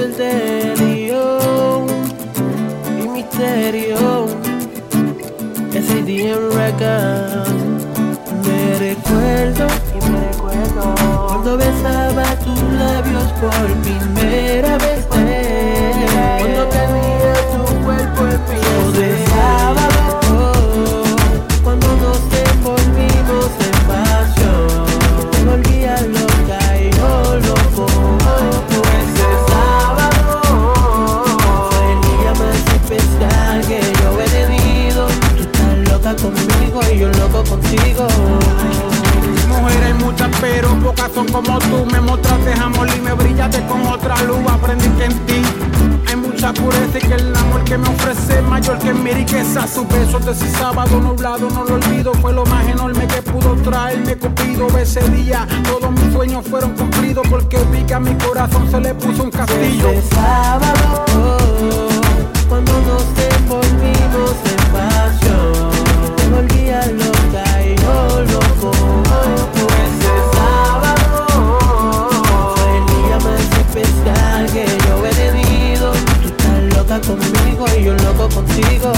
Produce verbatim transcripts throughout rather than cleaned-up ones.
el delirio y misterio. Es A D M Records. Me recuerdo y me recuerdo cuando besaba tus labios por primera vez. Cuando tenía tu cuerpo en mi de sábado, cuando nos envolvimos en pasión. Me volvía loca y yo loco. Ese sábado fue el día más especial que yo he tenido. Tú estás loca conmigo y yo loco contigo. Mujeres hay muchas pero pocas son como tú. Me mostraste amor y me brillaste con otra luz. Aprendí que en ti hay mucha pureza y que el amor que me ofrece es mayor que mi riqueza. Sus besos de ese sábado nublado no lo olvido. Fue lo más enorme que pudo traerme Cupido. Ese día todos mis sueños fueron cumplidos porque vi que a mi corazón se le puso un castillo. Ese sábado, cuando nos envolvimos en pasión, me volvía loca y yo loco. Ese sábado fue el día más especial que yo he tenido. Tú estás loca conmigo y yo loco contigo.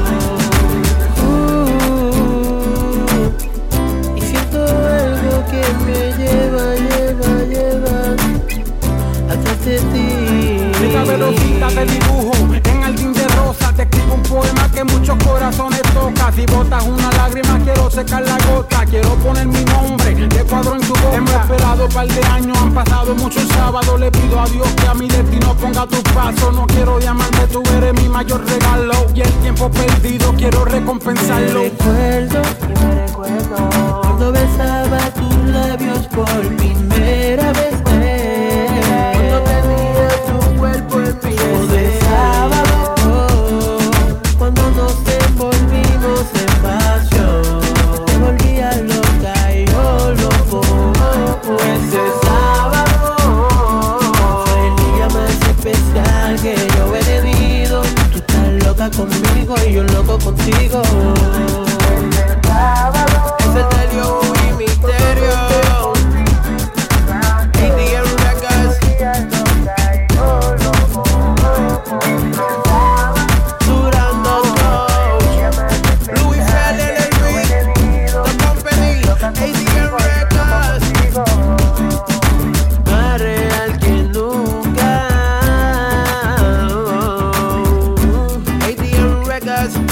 Uh, y siento algo que me lleva, lleva, lleva atrás de ti. Mira velocita de dibujo en jardín de rosa. Te escribo un poema que muchos corazones toca. Si botas una lágrima quiero secar la gota. Quiero poner mi nombre de cuadro en tu boca. Hemos esperado un par de años, han pasado muchos sábados. Le pido a Dios que a mi destino ponga tus pasos. No quiero diamante, tú eres mi mayor regalo. Y el tiempo perdido quiero recompensarlo. Me recuerdo y me recuerdo cuando besaba tus labios por primera vez. Cuando tenía tu cuerpo en mi de sábado, cuando nos envolvimos en pasión. Me volvía loca y yo loco. Ese sábado fue el día más especial que yo he tenido. Tú estás loca conmigo y yo loco contigo. Ese sábado es el delio y misterio. A D M Records. Durando Coach, Luis L L B, The Company, A D M Records. Más real que nunca. A D M Records.